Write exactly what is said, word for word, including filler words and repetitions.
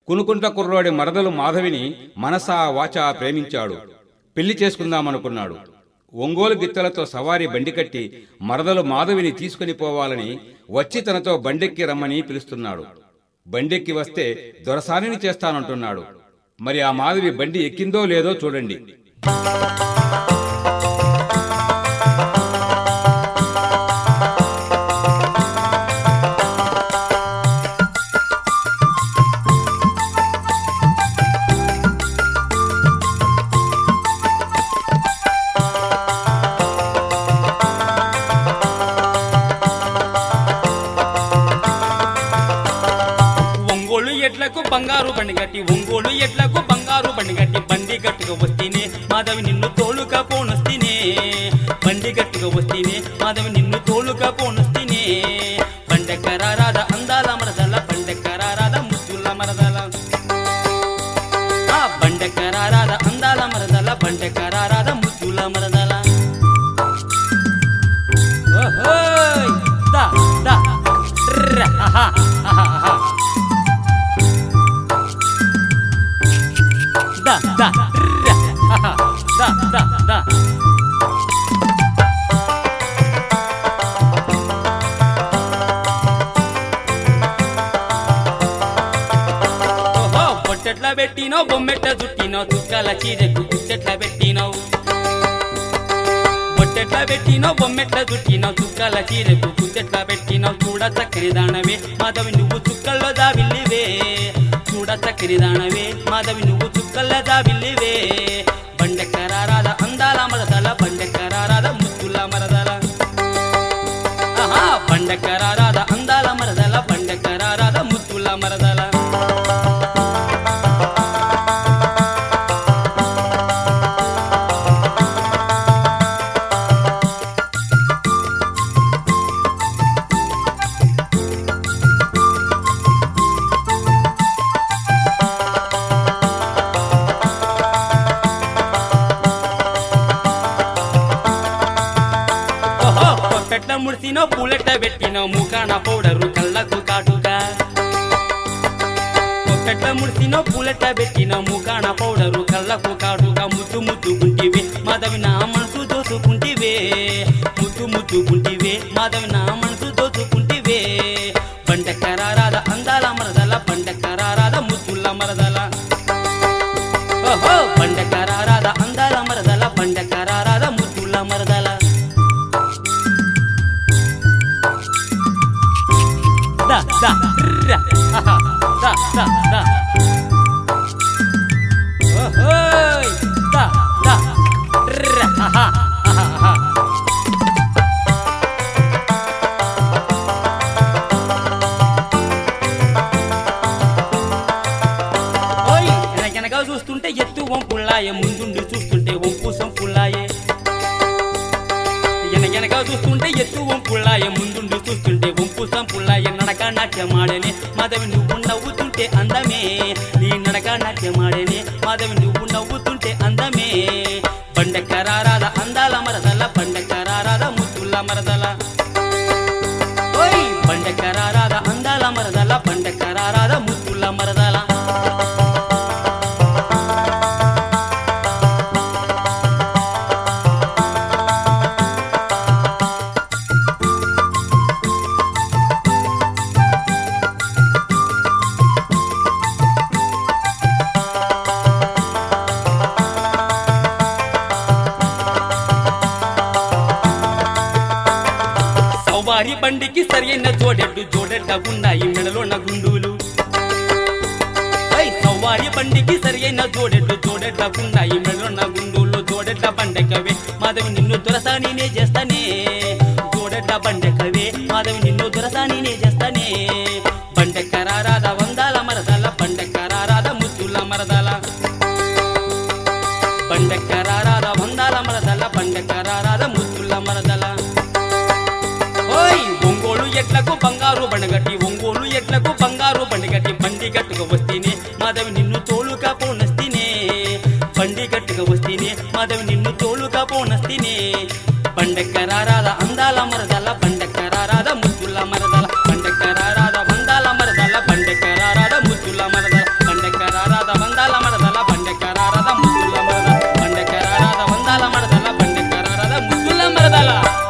కునుకుంట్ల కుర్రోడి మరదలు మాధవిని మనసా వాచా ప్రేమించాడు. పెళ్లి చేసుకుందామనుకున్నాడు. ఒంగోలు గిత్తలతో సవారీ బండికట్టి మరదలు మాధవిని తీసుకుని పోవాలని వచ్చి తనతో బండెక్కి రమ్మని పిలుస్తున్నాడు. బండెక్కి వస్తే దొరసానిని చేస్తానంటున్నాడు. మరి ఆ మాధవి బండి ఎక్కిందో లేదో చూడండి. బంగారు బండి గట్టి ఒంగోలు ఎట్లకు బంగారు బండి గట్టి బండి గట్టుగా వస్తేనే మాధవి నిన్ను తోలుగా పోనొస్తేనే బండి గట్టుగా వస్తేనే మాధవి నిన్ను తోలుగా పోనొస్తేనే బండెక్కరారాద అందాల మరదల బండెక్కరారాద ముద్దుల మరదల ఆ బండెక్కరారాద అందాల మరదల బండెక్కరారాద ముద్దుల మరదల ఓహోయ్ దా దా ర ఆహా ఆహా da da da da da ఓహో పొట్టెట్లా పెట్టినావు బొమ్మెట్ల చుట్టినావు తుక్కల చీరకు గుట్టెట్లా పెట్టినావు పొట్టెట్లా పెట్టినావు బొమ్మెట్ల చుట్టినావు తుక్కల చీరకు గుట్టెట్లా పెట్టినావు చూడ చక్కని దానవే మాధవి నువ్వు చుక్కల్లో దావిల్లివే చూడ చక్కని దానవే మాధవి నువ్వు చుక్కల్లో దావిల్లివే బండెక్కరారాద అందాల మరదల బండెక్కరారాద ముద్దుల మరదల ఆహా బండెక్కరారాద అందాల మరదల బండెక్కరారాద ముద్దుల మరదల ముడిసినో పూలెట్ట పెట్టినో ముఖాన పౌడరు కళ్ళకు కాటుగా పొట్టెట్ల ముడిసినో పూలెట్ట పెట్టినో ముఖాన పౌడరు కళ్ళకు కాటుగా ముద్దు ముద్దుకుంటివే మాధవి నా మనసు దోచుకుంటివే ముద్దు ముద్దుకుంటివే మాధవి నా మనసు దోచుకుంటివే బండెక్కరారాద అందాల మరదల బండెక్కరారాద ముద్దుల మరదల ఓహో బండెక్కరారాద అందాల మరదల బండెక్కరారాద ముద్దుల మరదల da da ra ha da da da oh da da ra ha ha ha ఓయ్ ఎనగనగా చూస్తుంటే ఎత్తు వంపులాయే ముందుండి చూస్తుంటే వంపు సంపులాయే ఎనగనగా చూస్తుంటే ఎత్తు వంపులాయే ముందుండి చూస్తుంటే వంపు సంపులాయే నడక నాట్యమాడేనే మాధవి నువ్వు నవ్వుతుంటే అందమే నీ నడక నాట్యమాడేనే మాధవి నువ్వు నవ్వుతుంటే అందమే బండెక్కరారాద అందాల మరదల బండెక్కరారాద ముద్దుల మరదల ఓయ్ బండెక్కరారాద అందాల మరదల బండెక్కరారాద ముద్దుల మరదల సవారి బండికి సరైన జోడెడ్డు జోడెడ్డ ఉన్నాయి మెడలోన గుండులు సవారి బండికి సరైన జోడెడ్డు జోడెడ్డ ఉన్నాయి మెడలోన గుండులు జోడెడ్డ బండెక్కవే మాధవి నిన్ను దొరసానినే చేస్తానే జోడెడ్డ బండెక్కవే మాధవి నిన్ను దొరసానినే చేస్తానే బండెక్కరారాద వందాల మరదల బండెక్కరారాద ముద్దుల మరదల బండెక్కరారాద వందాల మరదల బండెక్కరారాద ముద్దుల మరదల ఓయ్ ఒంగోలు ఎట్లకు బంగారు బండగట్టి ఒంగోలు ఎట్లకు బంగారు బండిగట్టి బండి గట్టుగా వస్తేనే మాధవి నిన్ను తోలుగా పోనస్తేనే బండి గట్టుగా వస్తేనే మాధవి నిన్ను తోలుగా పోనస్తేనే బండెక్కరారాద అందాల మరదల బండెక్కరారాద ముద్దుల మరదల బండెక్కరారాద వందాల మరదల బండెక్కరారాద ముద్దుల మరదల గోవిందా